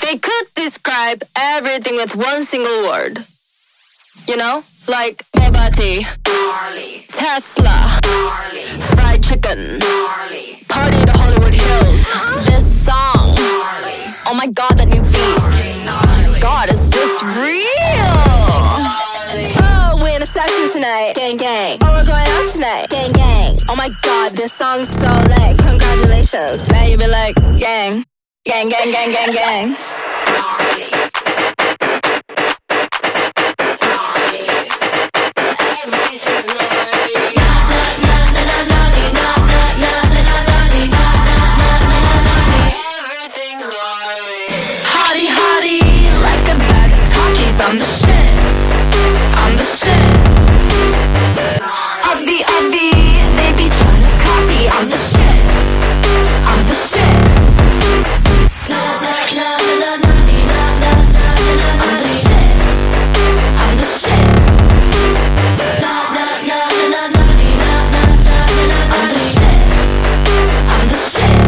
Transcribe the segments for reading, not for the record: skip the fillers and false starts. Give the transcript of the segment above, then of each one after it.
They could describe everything with one single word. You know? Like Bugatti, Tesla, fried chicken, party to Hollywood Hills. This song, oh my god, that new beat. Oh my god, is this real? Oh, we're in a session tonight, gang gang. Oh, we're going out tonight, gang gang. Oh my god, this song's so lit, congratulations. Now you be like, gang, gang, gang, gang, gang, gang. I'm the shit, I'm the shit. Obvi, they be tryna copy. I'm the shit, I'm the shit. I'm the shit, I'm the shit. I'm the shit,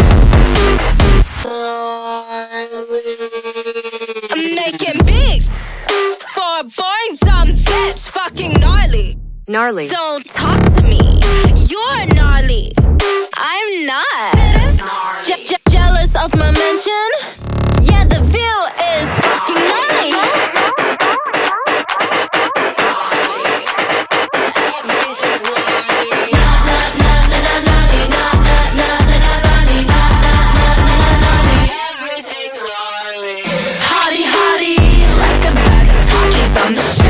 I'm making beats for a boring dumb bitch, fucking gnarly. Gnarly. Don't talk to me, you're gnarly. I'm not. Jealous of my mention? Yeah, the view is fucking gnarly. Hottie, like a bag of Takis. I'm the